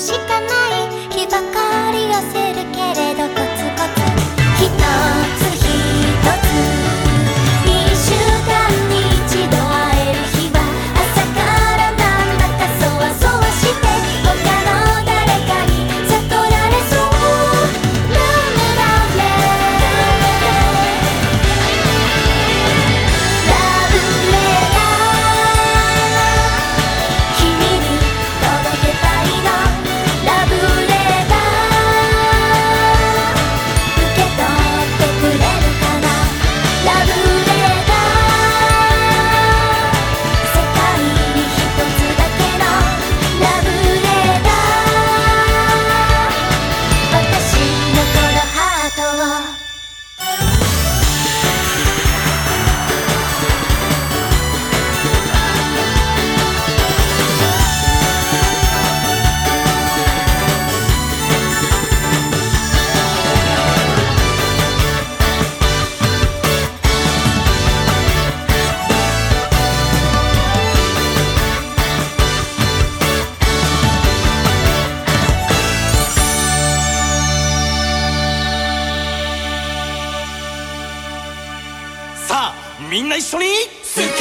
しかない日ばかり焦るけれどコツコツ一つ一つ2週間に一度会える日は朝からなんだかそわそわして他の誰かに悟られそうダメダメラブレター君に届けたいのラブレター受け取ってくれるかなラブレター世界に一つだけのラブレター私のこのハートをさあみんな一緒に